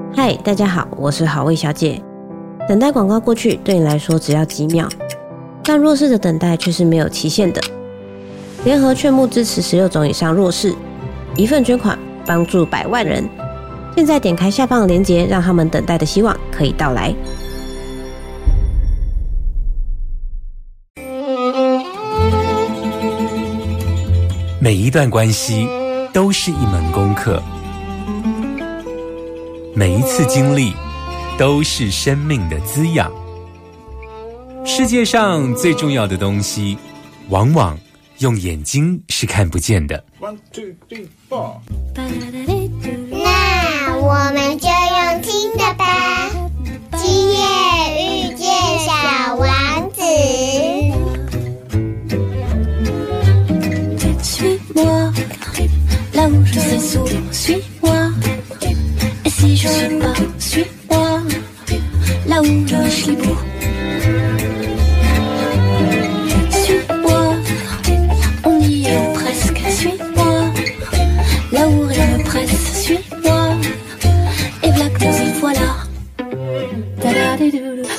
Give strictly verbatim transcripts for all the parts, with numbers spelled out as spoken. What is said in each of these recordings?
嗨，大家好，我是好味小姐。等待广告过去对你来说只要几秒，但弱势的等待却是没有期限的。联合劝募支持十六种以上弱势，一份捐款帮助百万人。现在点开下方的链接，让他们等待的希望可以到来。 每一段关系都是一门功课，每一次经历都是生命的滋养。世界上最重要的东西，往往用眼睛是看不见的。 One, two, three, four. 那我们就用听的吧。今夜遇见小王子。 Suis-moi, là où je sais souvent, suis-moi. Et si je suis pas, suis-moi, là où je suis beau. Suis-moi, on y est presque, suis-moi, là où rien ne presse, suis-moi. Et voilà que nous y voilà. Da-da-di-do-do.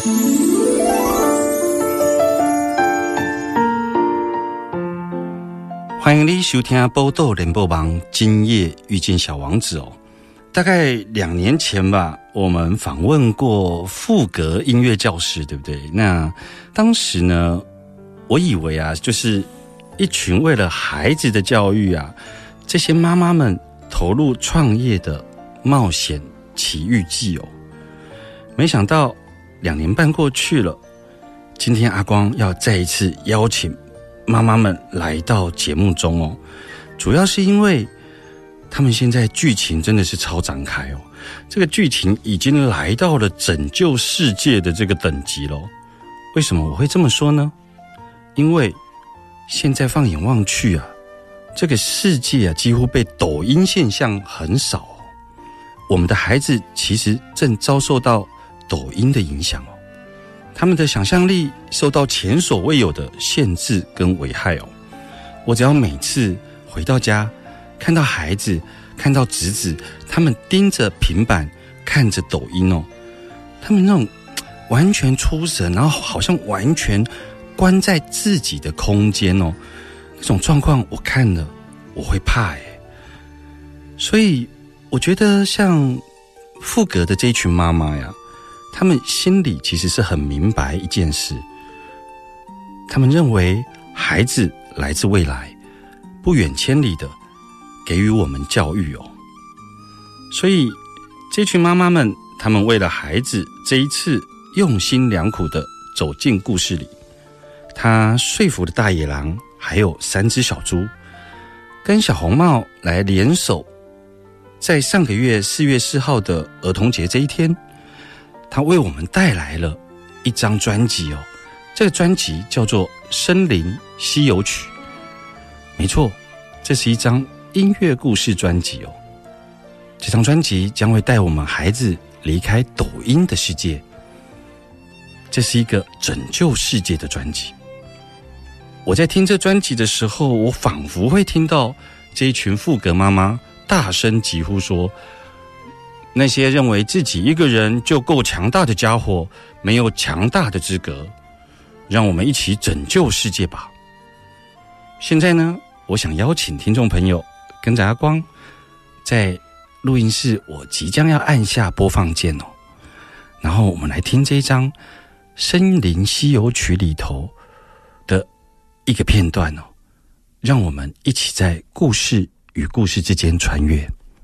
欢迎你收听《报道联播网》，今夜遇见小王子哦。大概两年前吧，我们访问过富格音乐教室，对不对？那当时呢，我以为啊，就是一群为了孩子的教育啊，这些妈妈们投入创业的冒险奇遇记哦。没想到两年半过去了，今天阿光要再一次邀请妈妈们来到节目中哦，主要是因为他们现在剧情真的是超展开哦，这个剧情已经来到了拯救世界的这个等级咯。为什么我会这么说呢？因为现在放眼望去啊，这个世界啊几乎被抖音现象横扫哦。我们的孩子其实正遭受到抖音的影响哦。他们的想象力受到前所未有的限制跟危害哦。我只要每次回到家，看到孩子，看到侄子，他们盯着平板看着抖音哦，他们那种完全出神，然后好像完全关在自己的空间哦，那种状况我看了我会怕耶。所以我觉得像富格的这一群妈妈呀，他们心里其实是很明白一件事，他们认为孩子来自未来，不远千里的给予我们教育哦。所以这群妈妈们，他们为了孩子这一次用心良苦的走进故事里，他说服了大野狼还有三只小猪跟小红帽来联手，在上个月四月四号的儿童节这一天，他为我们带来了一张专辑哦，这个专辑叫做《森林西游曲》。没错，这是一张音乐故事专辑哦。这张专辑将会带我们孩子离开抖音的世界，这是一个拯救世界的专辑。我在听这专辑的时候，我仿佛会听到这一群富格妈妈大声疾呼说，那些认为自己一个人就够强大的家伙，没有强大的资格，让我们一起拯救世界吧。现在呢，我想邀请听众朋友跟着阿光，在录音室我即将要按下播放键哦，然后我们来听这一张《森林西游曲》里头的一个片段哦，让我们一起在故事与故事之间穿越。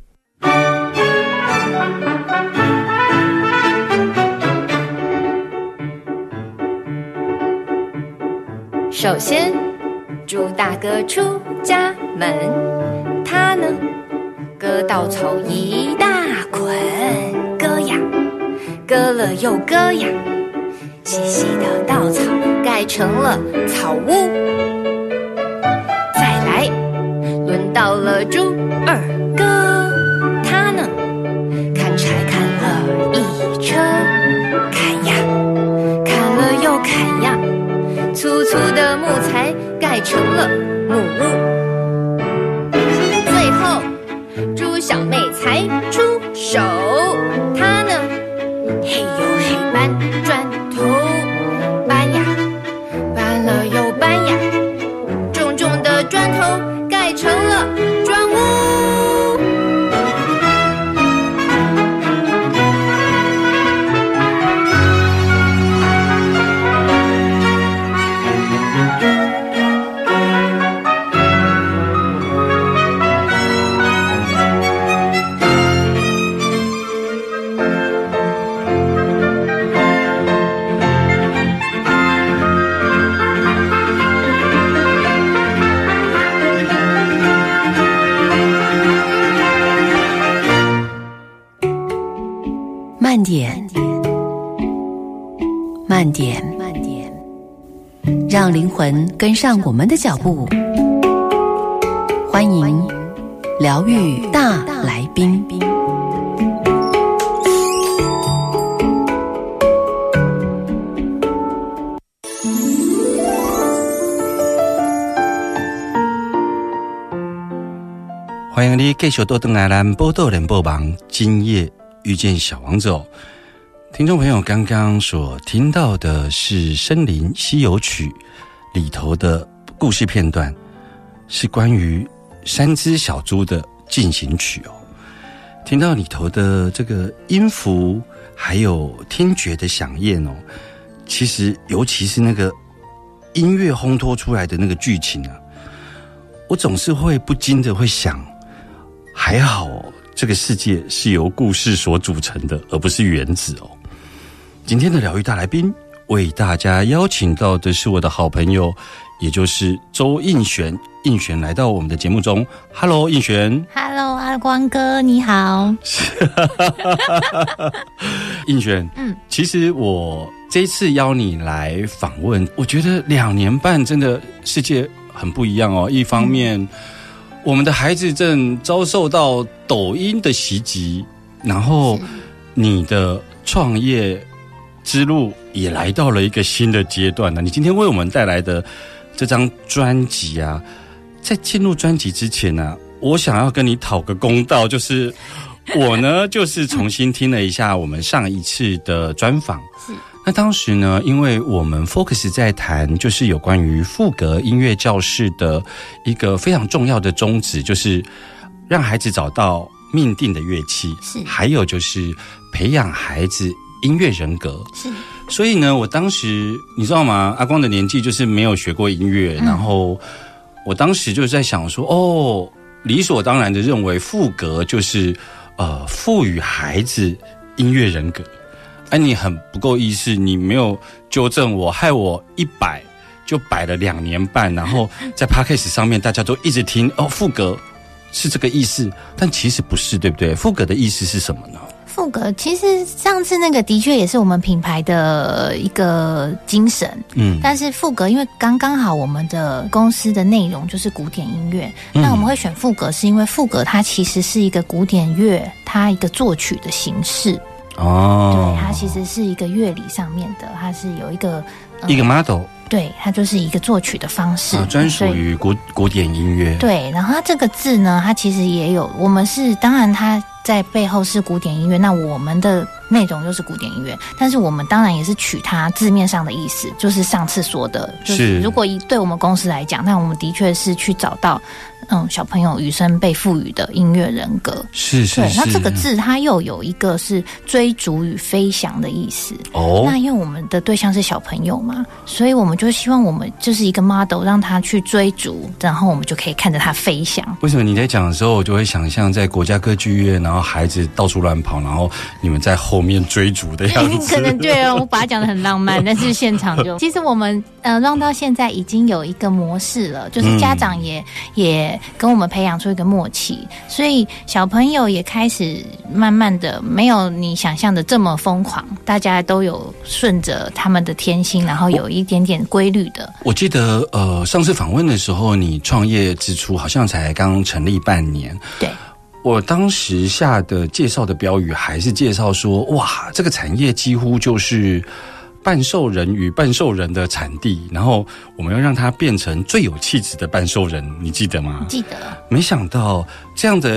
首先，猪大哥出家门，他呢割稻草一大捆，割呀，割了又割呀，细细的稻草盖成了草屋。再来，轮到了猪二哥，他呢砍柴砍了一车，砍呀，砍了又砍呀，粗粗的木材盖成了木屋。最后，猪小妹才来出手。他呢，嘿呦嘿搬砖头，搬呀搬了又搬呀，重重的砖头盖成了砖屋。 慢点，慢点，慢点，让灵魂跟上我们的脚步。欢迎疗愈大来宾。 欢迎你继续多登来咱报道联播网今夜遇见小王子哦，听众朋友，刚刚所听到的是《森林西游曲》里头的故事片段，是关于三只小猪的进行曲哦。听到里头的这个音符，还有听觉的响艳哦，其实尤其是那个音乐烘托出来的那个剧情啊，我总是会不禁的会想，还好哦，这个世界是由故事所组成的，而不是原子哦。今天的疗愈大来宾为大家邀请到的是我的好朋友，也就是周映璇。映璇来到我们的节目中 ，Hello， 映璇 ，Hello， 阿光哥，你好。 映璇，嗯，其实我这一次邀你来访问，我觉得两年半真的世界很不一样哦。一方面，嗯，我们的孩子正遭受到抖音的袭击，然后你的创业之路也来到了一个新的阶段呢。你今天为我们带来的这张专辑啊，在进入专辑之前呢，啊，我想要跟你讨个公道，就是我呢，就是重新听了一下我们上一次的专访。是。那当时呢，因为我们 Focus 在谈就是有关于赋格音乐教室的一个非常重要的宗旨，就是让孩子找到命定的乐器，是，还有就是培养孩子音乐人格。是。所以呢，我当时你知道吗？阿光的年纪就是没有学过音乐，嗯，然后我当时就在想说，哦，理所当然的认为赋格就是呃赋予孩子音乐人格。哎，你很不够意思，你没有纠正我，害我一摆就摆了两年半，然后在 Podcast 上面大家都一直听哦，赋格是这个意思，但其实不是，对不对？赋格的意思是什么呢？ 赋格其实上次那个的确也是我们品牌的一个精神，嗯，但是赋格因为刚刚好我们的公司的内容就是古典音乐，嗯，那我们会选赋格是因为赋格它其实是一个古典乐，它一个作曲的形式。哦，对，它其实是一个乐理上面的，它是有一个、呃、 一个 model， 对，它就是一个作曲的方式， 啊，专属于古古典音乐。 对，然后它这个字呢，它其实也有，我们是当然它在背后是古典音乐，那我们的内容就是古典音乐，但是我们当然也是取它字面上的意思，就是上次说的，就是如果以对我们公司来讲，那我们的确是去找到。嗯，小朋友与生被赋予的音乐人格， 是是是。 对，那这个字它又有一个是追逐与飞翔的意思。哦，那因为我们的对象是小朋友嘛，所以我们就希望我们就是一个 model， 让他去追逐，然后我们就可以看着他飞翔。 为什么你在讲的时候，我就会想象在国家歌剧院，然后孩子到处乱跑，然后你们在后面追逐的样子？ 可能对哦，我把它讲得很浪漫，但是现场就其实我们呃让到现在已经有一个模式了，就是家长也、嗯、也。跟我们培养出一个默契，所以小朋友也开始慢慢的没有你想象的这么疯狂，大家都有顺着他们的天性，然后有一点点规律的。 我记得呃上次访问的时候，你创业之初好像才刚成立半年。 对。 我当时下的介绍的标语还是介绍说，哇，这个产业几乎就是半兽人与半兽人的产地，然后我们要让它变成最有气质的半兽人，你记得吗？ 记得。 没想到这样的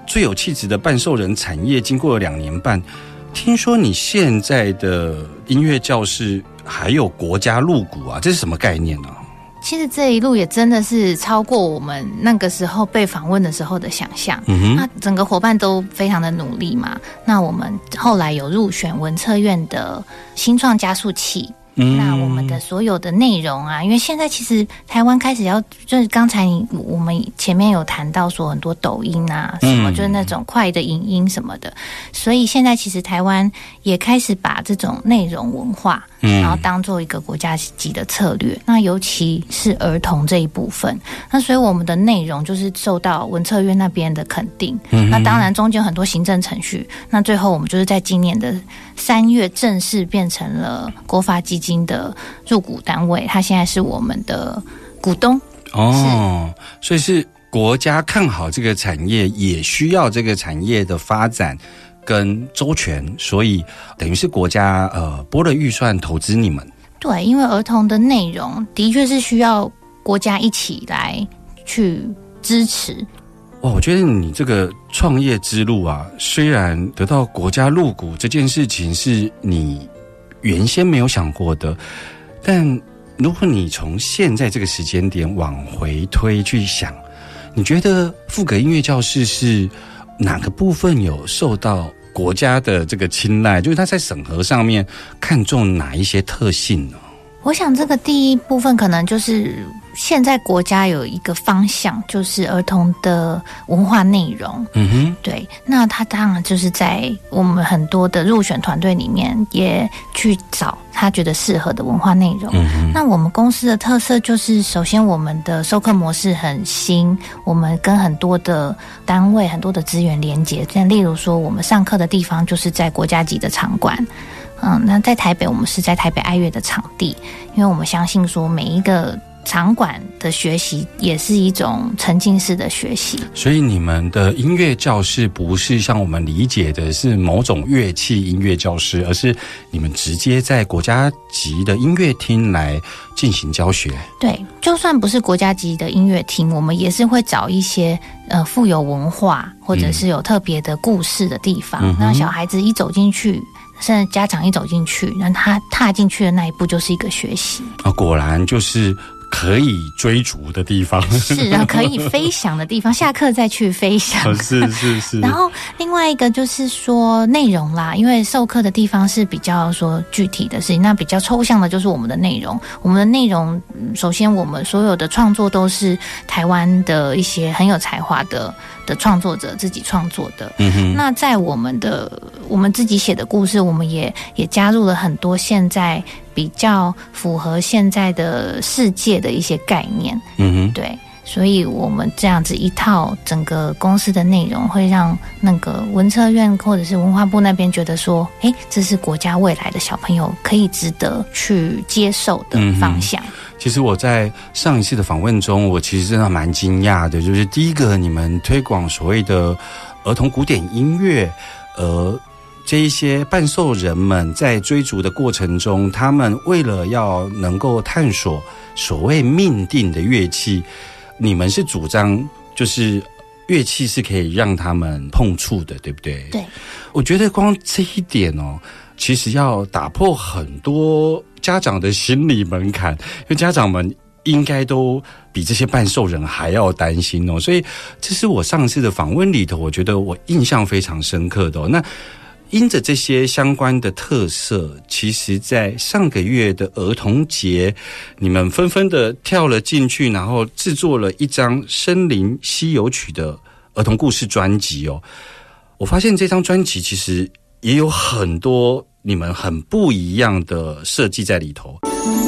最有气质的伴兽人产业经过了两年半，听说你现在的音乐教室还有国家入股啊，这是什么概念呢？ 其实这一路也真的是超过我们那个时候被访问的时候的想象。嗯哼，那整个伙伴都非常的努力嘛。那我们后来有入选文策院的新创加速器。嗯，那我们的所有的内容啊，因为现在其实台湾开始要，就是刚才你我们前面有谈到说很多抖音啊什么，嗯、就是那种快的影音什么的，所以现在其实台湾也开始把这种内容文化，嗯、然后当做一个国家级的策略。那尤其是儿童这一部分，那所以我们的内容就是受到文策院那边的肯定。嗯，那当然中间很多行政程序，那最后我们就是在今年的三月正式变成了国发基金的入股单位，它现在是我们的股东哦，所以是国家看好这个产业，也需要这个产业的发展跟周全，所以等于是国家呃拨了预算投资你们。 对，因为儿童的内容的确是需要国家一起来去支持。 哇，我觉得你这个创业之路啊，虽然得到国家入股这件事情是你原先没有想过的，但如果你从现在这个时间点往回推去想，你觉得富格音乐教室是哪个部分有受到国家的这个青睐？就是他在审核上面看重哪一些特性呢？ 我想这个第一部分可能就是现在国家有一个方向，就是儿童的文化内容。嗯哼，对，那他当然就是在我们很多的入选团队里面也去找他觉得适合的文化内容。嗯，那我们公司的特色就是，首先我们的授课模式很新，我们跟很多的单位、很多的资源连结，像例如说我们上课的地方就是在国家级的场馆。嗯，那在台北，我们是在台北爱乐的场地，因为我们相信说每一个场馆的学习也是一种沉浸式的学习。 所以你们的音乐教室不是像我们理解的是某种乐器音乐教室，而是你们直接在国家级的音乐厅来进行教学。 对，就算不是国家级的音乐厅，我们也是会找一些呃富有文化或者是有特别的故事的地方，嗯、让小孩子一走进去，甚至家长一走进去，让他踏进去的那一步就是一个学习啊！果然就是可以追逐的地方， 是啊，可以飞翔的地方，下课再去飞翔， 是是是。 然后另外一个就是说内容啦，因为授课的地方是比较说具体的事情，那比较抽象的就是我们的内容。我们的内容，首先我们所有的创作都是台湾的一些很有才华的的创作者自己创作的。嗯哼。那在我们的我们自己写的故事，我们也也加入了很多现在比较符合现在的世界的一些概念。嗯哼，对，所以我们这样子一套整个公司的内容，会让那个文策院或者是文化部那边觉得说，哎，这是国家未来的小朋友可以值得去接受的方向。嗯， 其实我在上一次的访问中，我其实真的蛮惊讶的，就是第一个，你们推广所谓的儿童古典音乐，呃。这一些伴兽人们在追逐的过程中，他们为了要能够探索所谓命定的乐器，你们是主张就是乐器是可以让他们碰触的，对不对？ 对， 我觉得光这一点哦，其实要打破很多家长的心理门槛，因为家长们应该都比这些伴兽人还要担心哦，所以这是我上次的访问里头，我觉得我印象非常深刻的哦。那因着这些相关的特色，其实在上个月的儿童节，你们纷纷的跳了进去，然后制作了一张《森林西游曲》的儿童故事专辑哦。我发现这张专辑其实也有很多你们很不一样的设计在里头。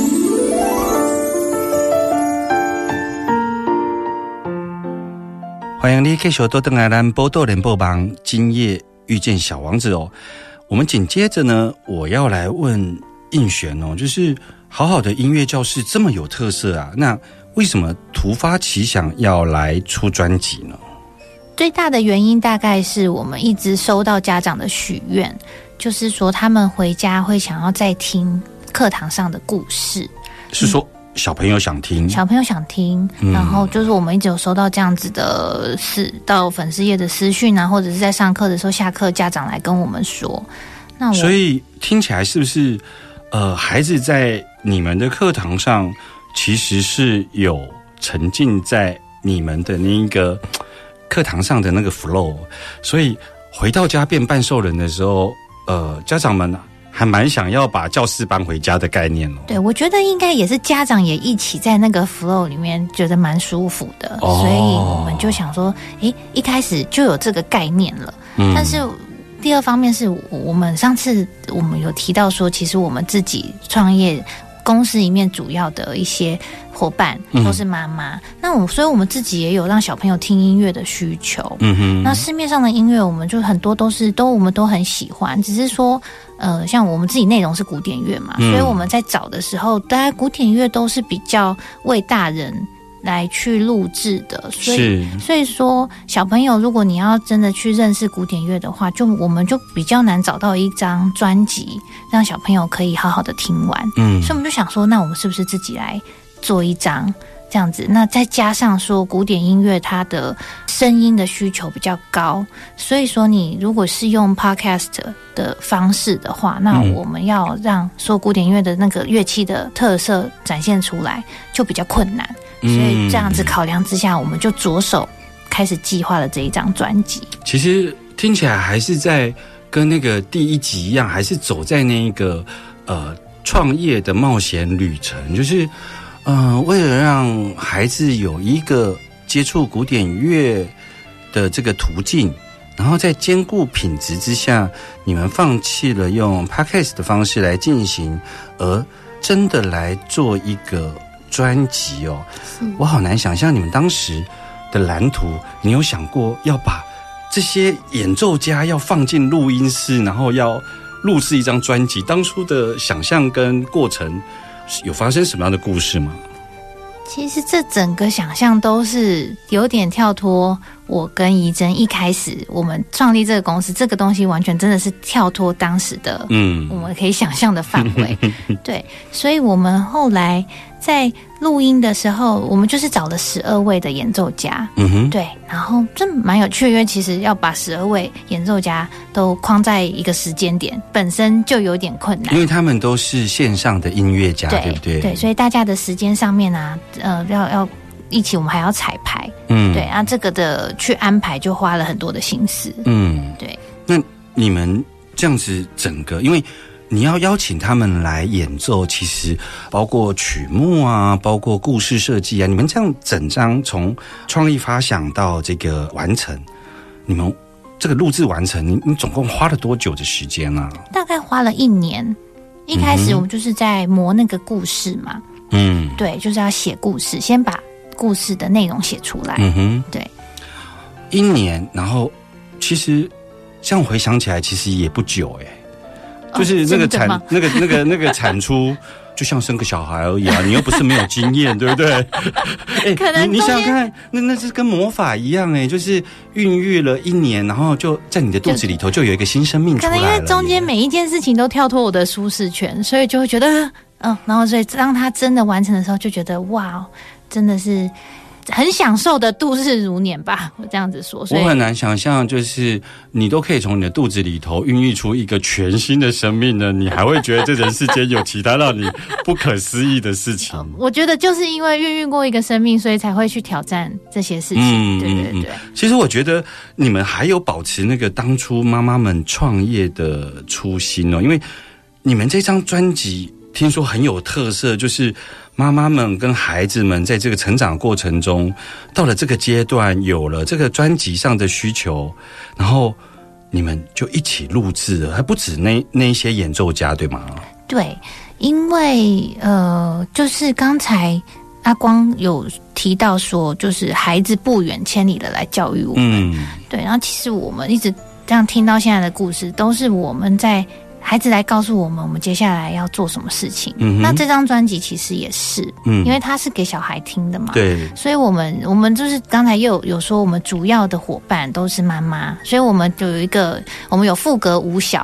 欢迎你继续多登来咱报道联播网今夜遇见小王子哦。我们紧接着呢，我要来问应璇哦，就是好好的音乐教室这么有特色啊，那为什么突发奇想要来出专辑呢？ 最大的原因大概是我们一直收到家长的许愿，就是说他们回家会想要再听课堂上的故事。 是说小朋友想听， 小朋友想听，嗯、然后就是我们一直有收到这样子的私到粉丝页的私讯啊，或者是在上课的时候，下课家长来跟我们说。那我所以听起来是不是呃，孩子在你们的课堂上其实是有沉浸在你们的那一个课堂上的那个 flow， 所以回到家变半兽人的时候，呃，家长们还蛮想要把教室搬回家的概念哦。 对，我觉得应该也是家长也一起在那个 flow 里面觉得蛮舒服的，哦、所以我们就想说，诶，一开始就有这个概念了。嗯、但是第二方面是我们上次我们有提到说，其实我们自己创业公司里面主要的一些伙伴都是妈妈，嗯、那我所以我们自己也有让小朋友听音乐的需求。嗯哼，那市面上的音乐我们就很多都是都我们都很喜欢，只是说呃，像我们自己内容是古典乐嘛，嗯、所以我们在找的时候，大概古典乐都是比较为大人来去录制的，所以所以说小朋友如果你要真的去认识古典乐的话，就我们就比较难找到一张专辑让小朋友可以好好的听完。嗯，所以我们就想说，那我们是不是自己来做一张这样子？那再加上说古典音乐它的声音的需求比较高，所以说你如果是用 podcast 的方式的话，那我们要让说古典音乐的那个乐器的特色展现出来就比较困难。所以这样子考量之下，我们就着手开始计划了这一张专辑。 其实听起来还是在跟那个第一集一样，还是走在那个呃创业的冒险旅程，就是呃为了让孩子有一个接触古典乐的这个途径，然后在兼顾品质之下，你们放弃了用 podcast 的方式来进行，而真的来做一个专辑哦。我好难想象你们当时的蓝图，你有想过要把这些演奏家要放进录音室，然后要录制一张专辑，当初的想象跟过程有发生什么样的故事吗？ 其实这整个想象都是有点跳脱我跟怡珍一开始我们创立这个公司，这个东西完全真的是跳脱当时的嗯我们可以想象的范围。对，所以我们后来在录音的时候，我们就是找了十二位的演奏家。嗯哼，对，然后这蛮有趣的，因为其实要把十二位演奏家都框在一个时间点，本身就有点困难， 因为他们都是线上的音乐家， 对, 对不对？ 对，所以大家的时间上面啊，呃，要要一起，我们还要彩排。嗯，对，啊，这个的去安排就花了很多的心思。嗯，对。 那你们这样子整个，因为你要邀请他们来演奏，其实包括曲目啊，包括故事设计啊，你们这样整张从创意发想到这个完成，你们这个录制完成，你你总共花了多久的时间啊？ 大概花了一年。一开始我们就是在磨那个故事嘛。嗯，对，就是要写故事，先把故事的内容写出来。嗯哼，对， 一年，然后其实这样回想起来，其实也不久哎、欸，就是那个产、哦、那个那个那个产出，就像生个小孩而已啊，你又不是没有经验，对不对？哎、欸，你你想想看，那那是跟魔法一样哎、欸，就是孕育了一年，然后就在你的肚子里头就有一个新生命出来了。 可能因为中间每一件事情都跳脱我的舒适圈，所以就会觉得。嗯，然后所以当他真的完成的时候，就觉得哇，真的是很享受的度日如年吧，我这样子说。所以我很难想象，就是你都可以从你的肚子里头孕育出一个全新的生命呢，你还会觉得这人世间有其他让你不可思议的事情？ 我觉得就是因为孕育过一个生命，所以才会去挑战这些事情。嗯，对对对。 其实我觉得你们还有保持那个当初妈妈们创业的初心哦，因为你们这张专辑。听说很有特色，就是妈妈们跟孩子们在这个成长过程中，到了这个阶段，有了这个专辑上的需求，然后你们就一起录制了，还不止那那一些演奏家，对吗？ 对，因为呃，就是刚才阿光有提到说，就是孩子不远千里的来教育我们，嗯，对，然后其实我们一直这样听到现在的故事，都是我们在。孩子来告诉我们，我们接下来要做什么事情。嗯、那这张专辑其实也是，嗯，因为它是给小孩听的嘛， 对， 所以我们我们就是刚才又有有说，我们主要的伙伴都是妈妈，所以我们就有一个，我们有赋格五小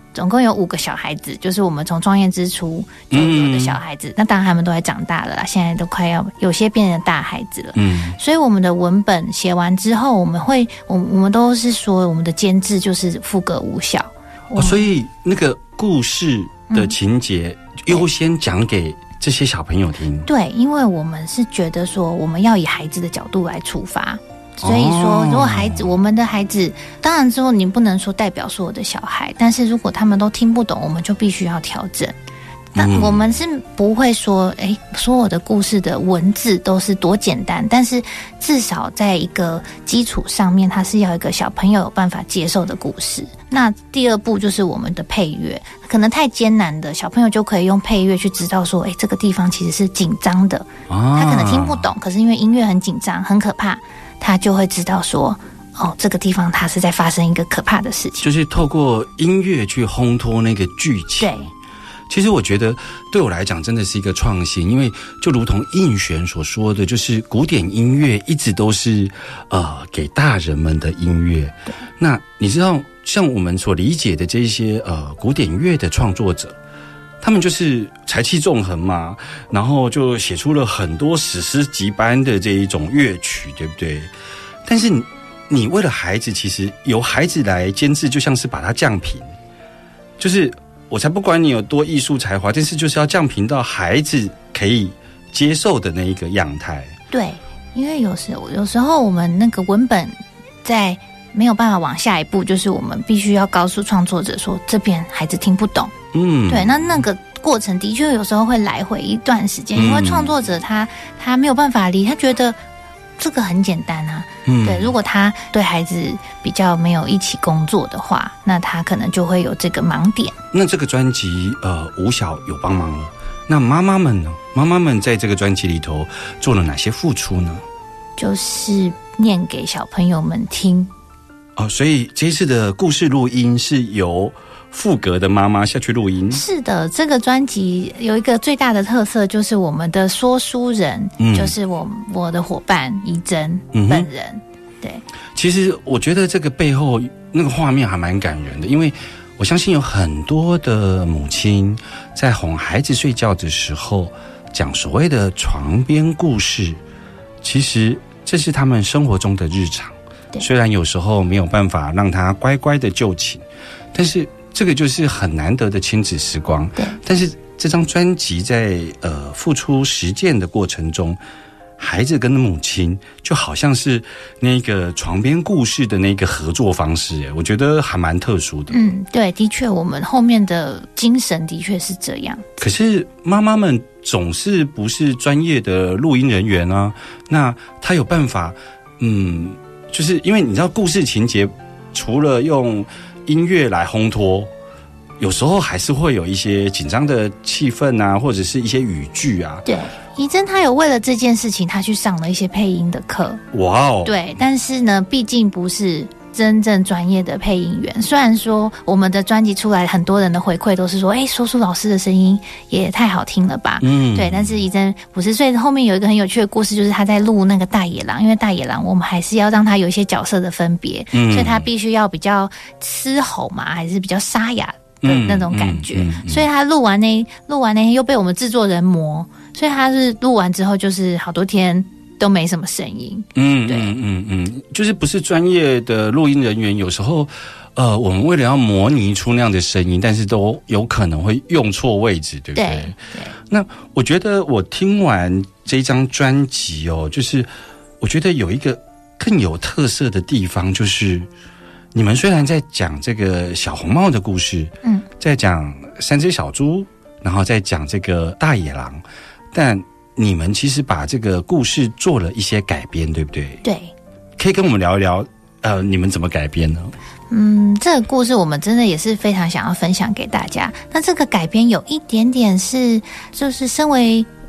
总共有五个小孩子，就是我们从创业之初就有的小孩子。嗯、那当然他们都还长大了啦，现在都快要有些变成大孩子了。嗯，所以我们的文本写完之后，我们会，我我们都是说我们的监制就是赋格无效。 哦，所以那个故事的情节优先讲给这些小朋友听。 对，因为我们是觉得说我们要以孩子的角度来出发。所以说，如果孩子，我们的孩子，当然之后你不能说代表所有的小孩，但是如果他们都听不懂，我们就必须要调整。那我们是不会说，哎，所有的故事的文字都是多简单，但是至少在一个基础上面，它是要一个小朋友有办法接受的故事。那第二步就是我们的配乐，可能太艰难的小朋友就可以用配乐去知道说，哎，这个地方其实是紧张的，他可能听不懂，可是因为音乐很紧张，很可怕。他就会知道说，哦，这个地方它是在发生一个可怕的事情， 就是透过音乐去烘托那个剧情。 对， 其实我觉得对我来讲真的是一个创新，因为就如同应璇所说的，就是古典音乐一直都是呃给大人们的音乐。那你知道，像我们所理解的这些呃古典乐的创作者，他们就是才气纵横嘛，然后就写出了很多史诗级般的这一种乐曲，对不对？但是你你为了孩子，其实由孩子来监制，就像是把它降频，就是我才不管你有多艺术才华，但是就是要降频到孩子可以接受的那一个样态。 对，因为有时有时候我们那个文本在没有办法往下一步，就是我们必须要告诉创作者说，这边孩子听不懂。嗯，对，那那个过程的确有时候会来回一段时间，因为创作者他他没有办法理，他觉得这个很简单啊。嗯，对，如果他对孩子比较没有一起工作的话，那他可能就会有这个盲点。 那这个专辑呃，吴晓有帮忙了。那妈妈们呢？妈妈们在这个专辑里头做了哪些付出呢？ 就是念给小朋友们听。 哦，所以这一次的故事录音是由赋格的妈妈下去录音。 是的，这个专辑有一个最大的特色，就是我们的说书人，嗯、就是我我的伙伴怡珍本人。嗯、对， 其实我觉得这个背后那个画面还蛮感人的，因为我相信有很多的母亲在哄孩子睡觉的时候讲所谓的床边故事，其实这是他们生活中的日常。虽然有时候没有办法让他乖乖的就寝，但是这个就是很难得的亲子时光。对，但是这张专辑在呃付出实践的过程中，孩子跟母亲就好像是那个床边故事的那个合作方式，我觉得还蛮特殊的。 嗯，对，的确，我们后面的精神的确是这样。 可是妈妈们总是不是专业的录音人员啊，那他有办法，嗯。就是因为你知道故事情节除了用音乐来烘托，有时候还是会有一些紧张的气氛啊，或者是一些语句啊。 对，怡珍她有为了这件事情，她去上了一些配音的课。 哇哦！ 对，但是呢，毕竟不是真正专业的配音员。虽然说我们的专辑出来，很多人的回馈都是说，哎，说书老师的声音也太好听了吧。嗯，对。但是怡珍不是，所以后面有一个很有趣的故事，就是他在录那个大野狼，因为大野狼我们还是要让他有一些角色的分别，嗯，所以他必须要比较嘶吼嘛，还是比较沙哑的那种感觉。嗯嗯嗯嗯、所以他录完那录完那天又被我们制作人磨，所以他是录完之后就是好多天都没什么声音。 嗯，对，嗯嗯嗯，就是不是专业的录音人员，有时候，呃，我们为了要模拟出那样的声音，但是都有可能会用错位置，对不对？对。对，那我觉得我听完这张专辑哦，就是我觉得有一个更有特色的地方，就是你们虽然在讲这个小红帽的故事，嗯，在讲三只小猪，然后再讲这个大野狼，但你们其实把这个故事做了一些改编，对不对？ 对， 可以跟我们聊一聊，呃，你们怎么改编呢？ 嗯，这个故事我们真的也是非常想要分享给大家。那这个改编有一点点是，就是身为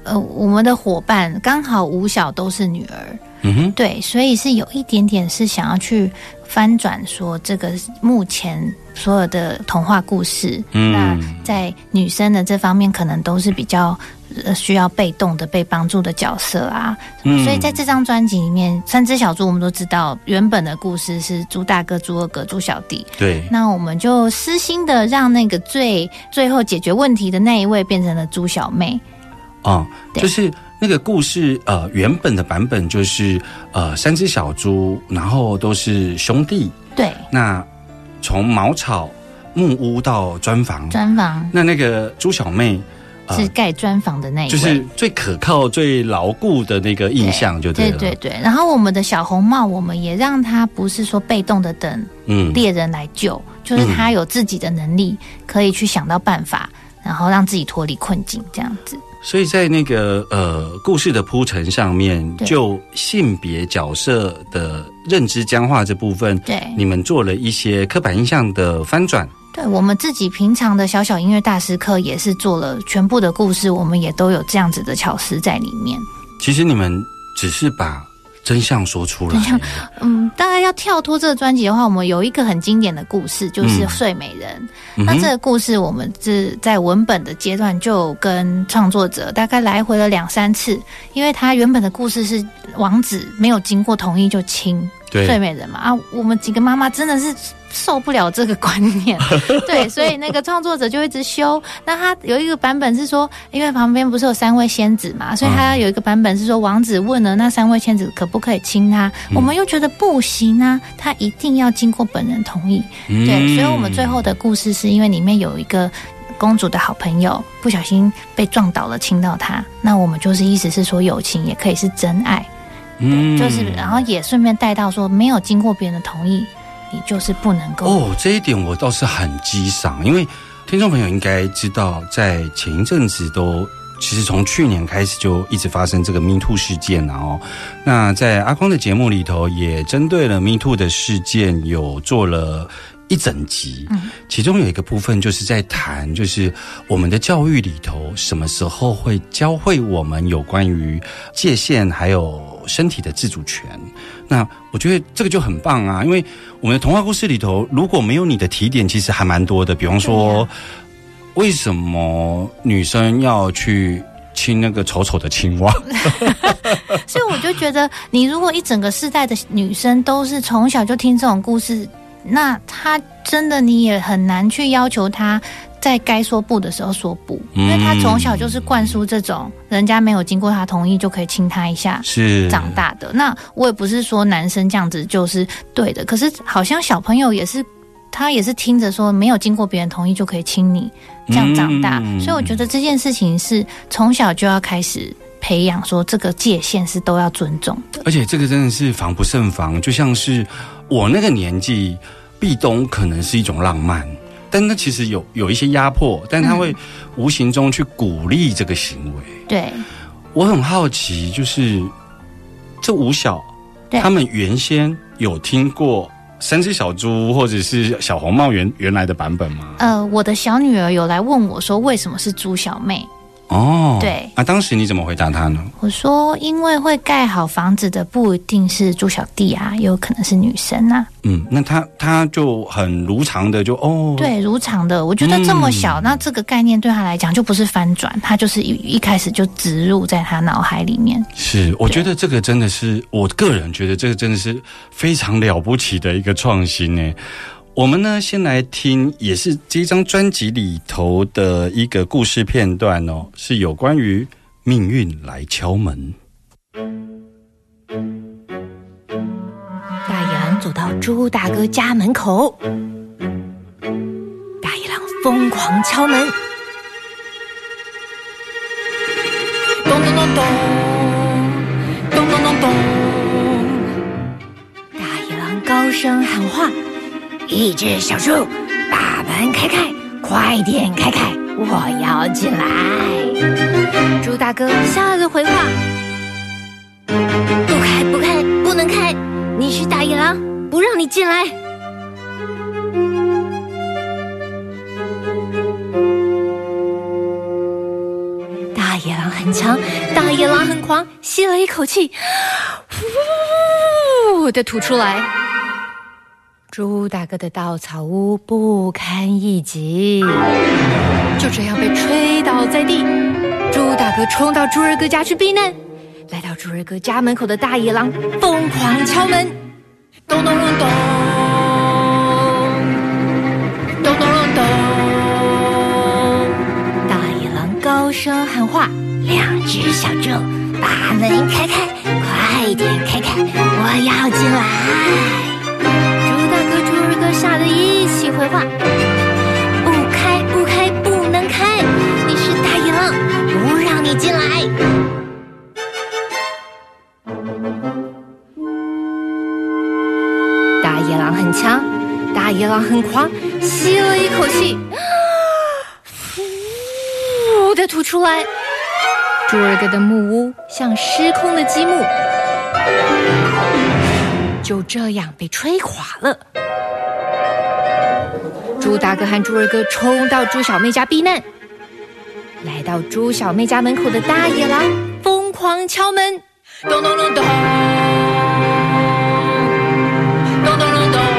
呃，我们的伙伴刚好五小都是女儿，嗯哼，对，所以是有一点点是想要去翻转说这个目前所有的童话故事，嗯，那在女生的这方面可能都是比较呃需要被动的被帮助的角色啊，嗯，所以在这张专辑里面，三只小猪我们都知道原本的故事是猪大哥、猪二哥、猪小弟， 对， 那我们就私心的让那个最最后解决问题的那一位变成了猪小妹。 哦，就是那个故事，呃，原本的版本就是呃三只小猪，然后都是兄弟。 对。 那从茅草木屋到砖房， 砖房。 那那个猪小妹、 呃、是盖砖房的那一位， 就是最可靠、最牢固的那个印象，就对了。 对对对。然后我们的小红帽，我们也让他不是说被动的等猎人来救，嗯、就是他有自己的能力，可以去想到办法，然后让自己脱离困境，这样子。 所以在那个呃故事的铺陈上面，就性别角色的认知僵化这部分， 对， 你们做了一些刻板印象的翻转。 对，我们自己平常的小小音乐大师课也是做了全部的故事，我们也都有这样子的巧思在里面。其实你们只是把真相说出来。 嗯，大概要跳脱这个专辑的话，我们有一个很经典的故事，就是《睡美人》。嗯、那这个故事，我们是在文本的阶段就跟创作者大概来回了两三次，因为他原本的故事是王子没有经过同意就亲睡美人嘛，啊，我们几个妈妈真的是受不了这个观念，对，所以那个创作者就一直修。那他有一个版本是说，因为旁边不是有三位仙子嘛，所以他有一个版本是说，王子问了那三位仙子可不可以亲他，嗯、我们又觉得不行啊，他一定要经过本人同意。嗯、对，所以我们最后的故事是因为里面有一个公主的好朋友不小心被撞倒了，亲到他，那我们就是意思是说，友情也可以是真爱。嗯，就是然后也顺便带到说，没有经过别人的同意，你就是不能够。 哦，这一点我倒是很激赏，因为听众朋友应该知道，在前一阵子都其实从去年开始就一直发生这个 Me Too 事件啊哦。那在阿光的节目里头，也针对了 Me Too 的事件有做了一整集，其中有一个部分就是在谈，就是我们的教育里头什么时候会教会我们有关于界限还有身体的自主权。那我觉得这个就很棒啊，因为我们的童话故事里头如果没有你的提点，其实还蛮多的，比方说为什么女生要去亲那个丑丑的青蛙所以我就觉得你如果一整个世代的女生都是从小就听这种故事，那她真的你也很难去要求她在该说不的时候说不，因为她从小就是灌输这种人家没有经过她同意就可以亲她一下是长大的。那我也不是说男生这样子就是对的，可是好像小朋友也是他也是听着说没有经过别人同意就可以亲你这样长大，嗯、所以我觉得这件事情是从小就要开始培养说这个界限是都要尊重的。 而且这个真的是防不胜防，就像是我那个年纪壁咚可能是一种浪漫，但那其实有有一些压迫，但他会无形中去鼓励这个行为。嗯、 对， 我很好奇，就是这五小他们原先有听过三只小猪或者是小红帽原原来的版本吗？ 呃，我的小女儿有来问我说为什么是猪小妹。 哦， 对， 啊，当时你怎么回答他呢？ 我说，因为会盖好房子的不一定是猪小弟啊，有可能是女生啊。 嗯，那他他就很如常的就哦， 对，如常的。我觉得这么小，嗯、那这个概念对他来讲就不是翻转，他就是一一开始就植入在他脑海里面。 是，我觉得这个真的是，我个人觉得这个真的是非常了不起的一个创新呢。我们呢，先来听，也是这张专辑里头的一个故事片段哦，是有关于命运来敲门。 大野狼走到猪大哥家门口，大野狼疯狂敲门，咚咚咚咚，咚咚咚咚，大野狼高声喊话。一只小猪，把门开开，快点开开，我要进来。猪大哥笑着回话：不开，不开，不能开，你是大野狼，不让你进来。大野狼很强，大野狼很狂，吸了一口气，呼的吐出来。猪大哥的稻草屋不堪一击，就这样被吹倒在地。猪大哥冲到猪儿哥家去避难，来到猪儿哥家门口的大野狼疯狂敲门，咚咚咚咚，咚咚咚咚。大野狼高声喊话：两只小猪，把门开开，快点开开，我要进来。吓得一起回话：不开不开不能开，你是大野狼，不让你进来。大野狼很强，大野狼很狂，吸了一口气，呼的吐出来。猪儿哥的木屋像失控的积木，就这样被吹垮了。猪大哥和猪二哥冲到猪小妹家避难，来到猪小妹家门口的大野狼疯狂敲门，咚咚咚咚，咚咚咚咚。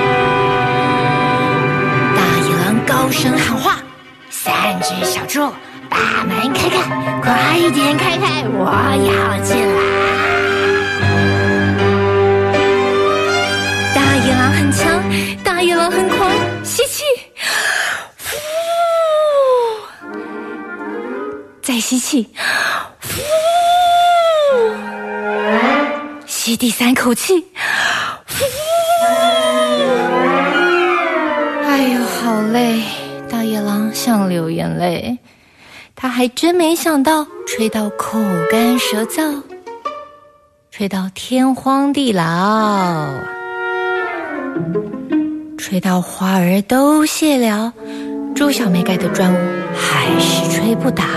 大野狼高声喊话：三只小猪，把门开开，快点开开，我要进来。大野狼很强，大野狼很狂，吸气，呼，再吸气，呼，吸第三口气，呼，哎呦，好累！大野狼想流眼泪，他还真没想到，吹到口干舌燥，吹到天荒地老，吹到花儿都谢了，猪小妹盖的砖屋还是吹不倒。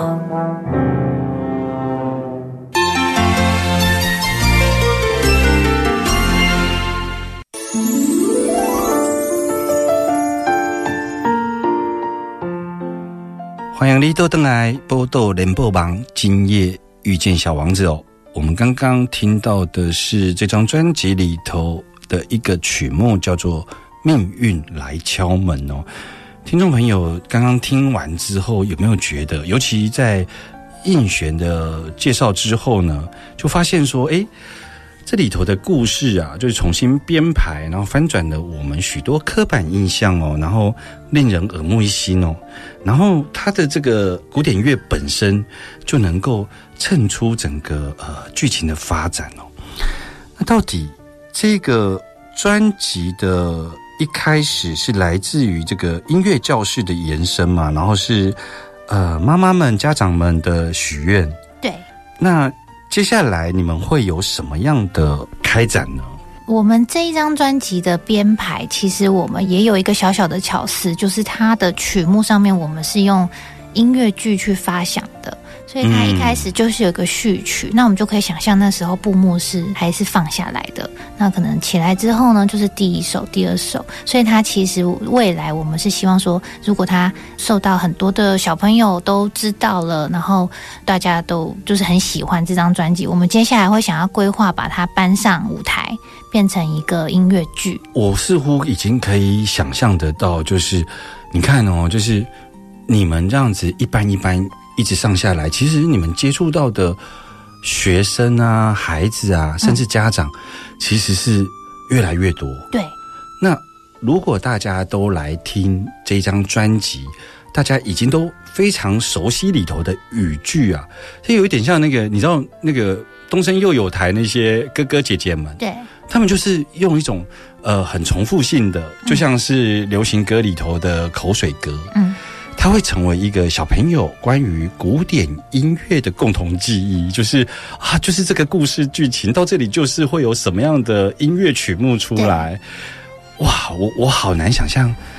欢迎你都回来报道联播网今夜遇见小王子哦。我们刚刚听到的是这张专辑里头的一个曲目，叫做命运来敲门哦。听众朋友刚刚听完之后，有没有觉得，尤其在应璇的介绍之后呢，就发现说，诶，这里头的故事啊，就是重新编排，然后翻转了我们许多刻板印象哦，然后令人耳目一新哦。然后它的这个古典乐本身就能够衬出整个呃剧情的发展哦。那到底这个专辑的一开始是来自于这个音乐教室的延伸嘛，然后是呃妈妈们家长们的许愿。 对。 那接下来你们会有什么样的开展呢？ 我们这一张专辑的编排，其实我们也有一个小小的巧思，就是它的曲目上面我们是用音乐剧去发想的，所以它一开始就是有一个序曲、嗯、那我们就可以想象那时候布幕是还是放下来的，那可能起来之后呢就是第一首第二首，所以它其实未来我们是希望说，如果它受到很多的小朋友都知道了，然后大家都就是很喜欢这张专辑，我们接下来会想要规划把它搬上舞台，变成一个音乐剧。 我似乎已经可以想象得到，就是你看哦，就是你们这样子一班一班一直上下来，其实你们接触到的学生啊、孩子啊，甚至家长、嗯、其实是越来越多。 对。 那如果大家都来听这张专辑，大家已经都非常熟悉里头的语句啊，就有一点像那个，你知道那个东森幼幼台那些哥哥姐姐们， 对， 他们就是用一种呃很重复性的，就像是流行歌里头的口水歌，嗯，它会成为一个小朋友关于古典音乐的共同记忆，就是啊，就是这个故事剧情到这里就是会有什么样的音乐曲目出来。哇，我我好难想象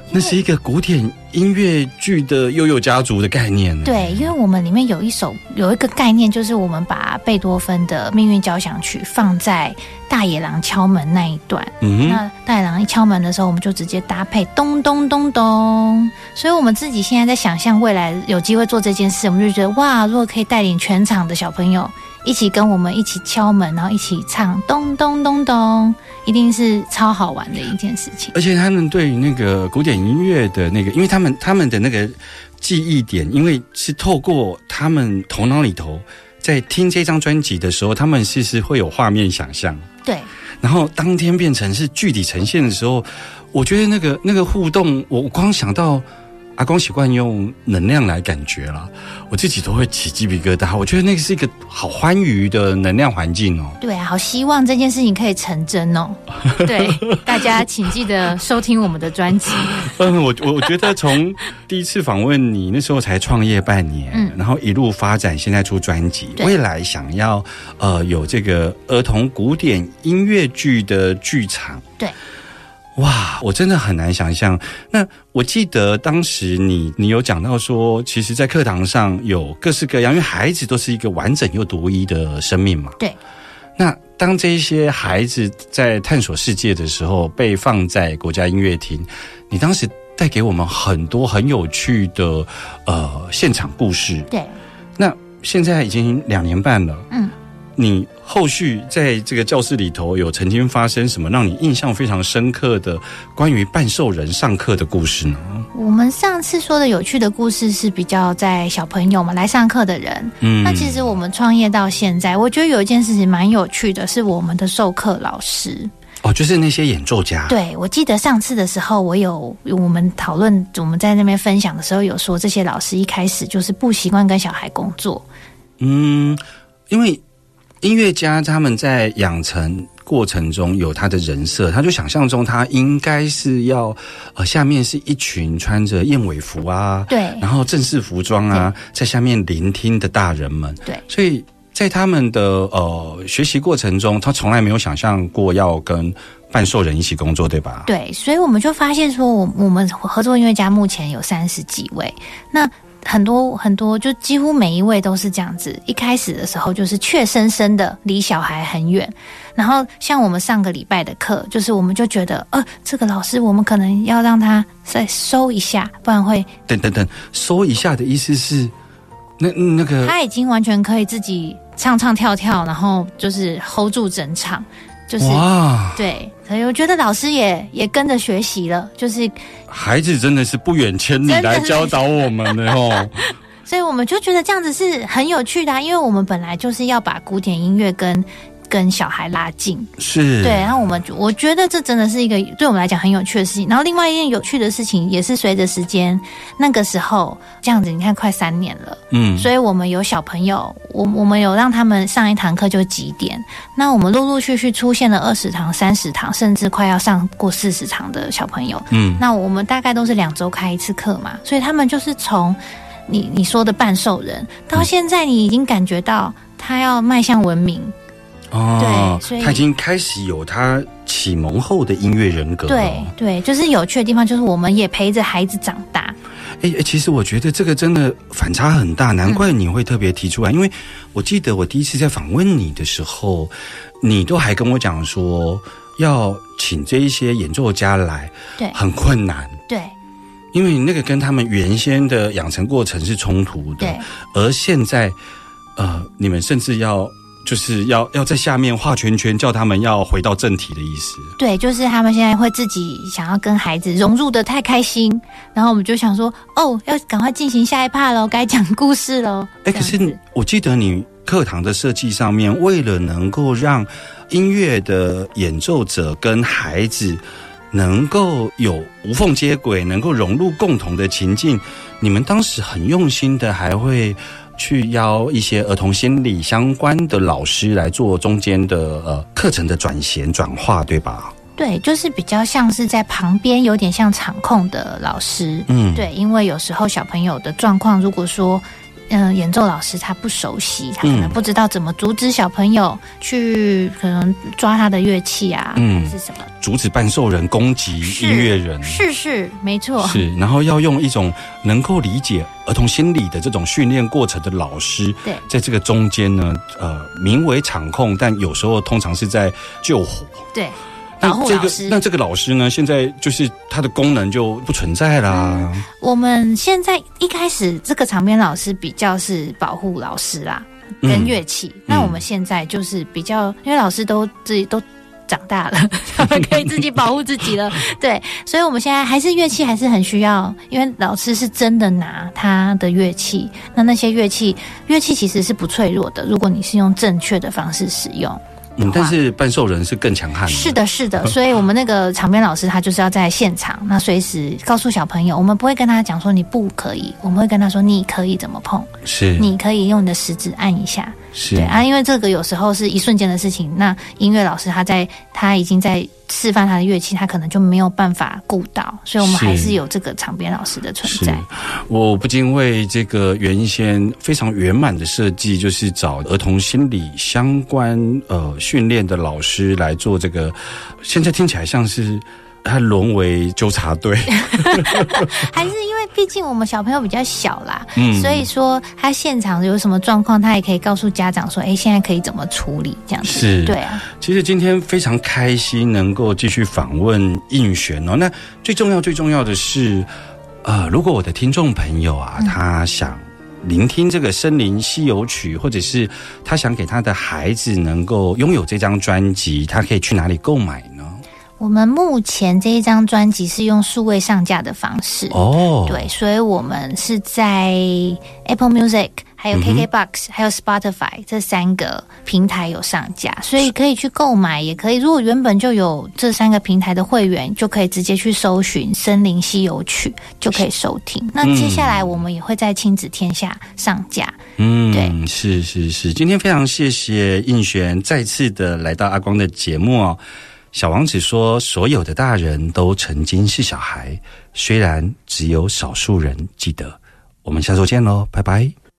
那是一个古典音乐剧的悠悠家族的概念。 对，因为我们里面有一首有一个概念，就是我们把贝多芬的命运交响曲放在大野狼敲门那一段。嗯，那大野狼一敲门的时候，我们就直接搭配咚咚咚咚。所以我们自己现在在想象未来有机会做这件事，我们就觉得哇，如果可以带领全场的小朋友一起跟我们一起敲门，然后一起唱咚咚咚咚，一定是超好玩的一件事情。 而且他们对于那个古典音乐的那个，因为他们他们的那个记忆点，因为是透过他们头脑里头在听这张专辑的时候，他们其实会有画面想象。 对， 然后当天变成是具体呈现的时候，我觉得那个那个互动，我光想到阿公习惯用能量来感觉啦，我自己都会起鸡皮疙瘩。我觉得那个是一个好欢愉的能量环境哦。 对啊，好希望这件事情可以成真哦。对，大家请记得收听我们的专辑。 嗯，我我我觉得从第一次访问你那时候才创业半年，嗯，然后一路发展，现在出专辑，未来想要呃有这个儿童古典音乐剧的剧场， 对。 哇，我真的很难想象。那我记得当时你你有讲到说，其实在课堂上有各式各样，因为孩子都是一个完整又独一的生命嘛。 对。 那当这些孩子在探索世界的时候，被放在国家音乐厅，你当时带给我们很多很有趣的呃现场故事。 对。 那现在已经两年半了。 嗯。 你后续在这个教室里头有曾经发生什么让你印象非常深刻的关于半兽人上课的故事呢？ 我们上次说的有趣的故事是比较在小朋友嘛来上课的人。嗯，那其实我们创业到现在，我觉得有一件事情蛮有趣的，是我们的授课老师。 哦，就是那些演奏家。 对，我记得上次的时候，我有我们讨论，我们在那边分享的时候有说，这些老师一开始就是不习惯跟小孩工作。 嗯，因为音乐家他们在养成过程中有他的人设，他就想象中他应该是要呃下面是一群穿着燕尾服啊， 对， 然后正式服装啊，在下面聆听的大人们， 对， 所以在他们的呃学习过程中，他从来没有想象过要跟半兽人一起工作，对吧？ 对，所以我们就发现说，我我们合作音乐家目前有三十几位，那很多很多，就几乎每一位都是这样子。一开始的时候就是怯生生的离小孩很远，然后像我们上个礼拜的课，就是我们就觉得，呃，这个老师我们可能要让他再收一下，不然会等等等收一下的意思是，那那个他已经完全可以自己唱唱跳跳，然后就是 hold 住整场。就是哇，对，所以我觉得老师也也跟着学习了，就是孩子真的是不远千里来教导我们的哦。 所以我们就觉得这样子是很有趣的啊，因为我们本来就是要把古典音乐跟跟小孩拉近， 是对。然后我们我觉得这真的是一个对我们来讲很有趣的事情。然后另外一件有趣的事情也是随着时间，那个时候这样子，你看快三年了，嗯，所以我们有小朋友，我我们有让他们上一堂课就几点，那我们陆陆续续出现了二十堂、三十堂，甚至快要上过四十堂的小朋友，嗯，那我们大概都是两周开一次课嘛，所以他们就是从你你说的半兽人到现在，你已经感觉到他要迈向文明。 哦，对，所以他已经开始有他启蒙后的音乐人格了。 对对，就是有趣的地方，就是我们也陪着孩子长大。 哎哎，其实我觉得这个真的反差很大，难怪你会特别提出来。嗯、因为我记得我第一次在访问你的时候，你都还跟我讲说要请这一些演奏家来， 对， 很困难。 对。 因为那个跟他们原先的养成过程是冲突的， 对。 而现在，呃，你们甚至要。就是要要在下面画圈圈，叫他们要回到正题的意思。 对，就是他们现在会自己想要跟孩子融入的太开心，然后我们就想说，哦，要赶快进行下一趴咯，该讲故事咯。 哎，可是我记得你课堂的设计上面，为了能够让音乐的演奏者跟孩子能够有无缝接轨，能够融入共同的情境，你们当时很用心的还会去邀一些儿童心理相关的老师来做中间的呃课程的转衔转化，对吧？ 对，就是比较像是在旁边，有点像场控的老师。嗯，对，因为有时候小朋友的状况，如果说嗯、呃、演奏老师他不熟悉，他可能不知道怎么阻止小朋友去可能抓他的乐器啊，嗯，是什么阻止伴奏人攻击音乐人， 是是没错， 是，然后要用一种能够理解儿童心理的这种训练过程的老师， 对， 在这个中间呢，呃，名为场控，但有时候通常是在救火， 对。保护老师， 那这个老师呢？现在就是它的功能就不存在啦。 嗯、我们现在一开始这个场边老师比较是保护老师啦，跟乐器。嗯、那我们现在就是比较，因为老师都自己都长大了，他们可以自己保护自己了。对，所以我们现在还是乐器还是很需要，因为老师是真的拿他的乐器，那那些乐器乐器其实是不脆弱的，如果你是用正确的方式使用。 嗯，但是伴奏人是更强悍的。 是的，是的，所以我们那个场边老师他就是要在现场，那随时告诉小朋友，我们不会跟他讲说你不可以，我们会跟他说你可以怎么碰， 是， 你可以用你的食指按一下， 是， 对啊，因为这个有时候是一瞬间的事情，那音乐老师他在他已经在示范他的乐器，他可能就没有办法顾到，所以我们还是有这个场边老师的存在。 我不禁为这个原先非常圆满的设计，就是找儿童心理相关呃训练的老师来做这个，现在听起来像是他沦为纠察队， 还是因为毕竟我们小朋友比较小啦，嗯，所以说他现场有什么状况，他也可以告诉家长说，哎，现在可以怎么处理这样子。 是， 对啊。 其实今天非常开心能够继续访问映璇哦。那最重要最重要的是，呃，如果我的听众朋友啊，嗯、他想聆听这个《森林西游曲》，或者是他想给他的孩子能够拥有这张专辑，他可以去哪里购买呢？ 我们目前这一张专辑是用数位上架的方式哦，对，所以我们是在 Apple Music、还有 K K Box、嗯、还有 Spotify 这三个平台有上架，所以可以去购买，也可以。如果原本就有这三个平台的会员，就可以直接去搜寻《森林西游曲》就可以收听。那接下来我们也会在亲子天下上架。 嗯，对，是是是。今天非常谢谢映璇再次的来到阿光的节目哦。小王子说，所有的大人都曾经是小孩，虽然只有少数人记得。我们下周见咯，拜拜。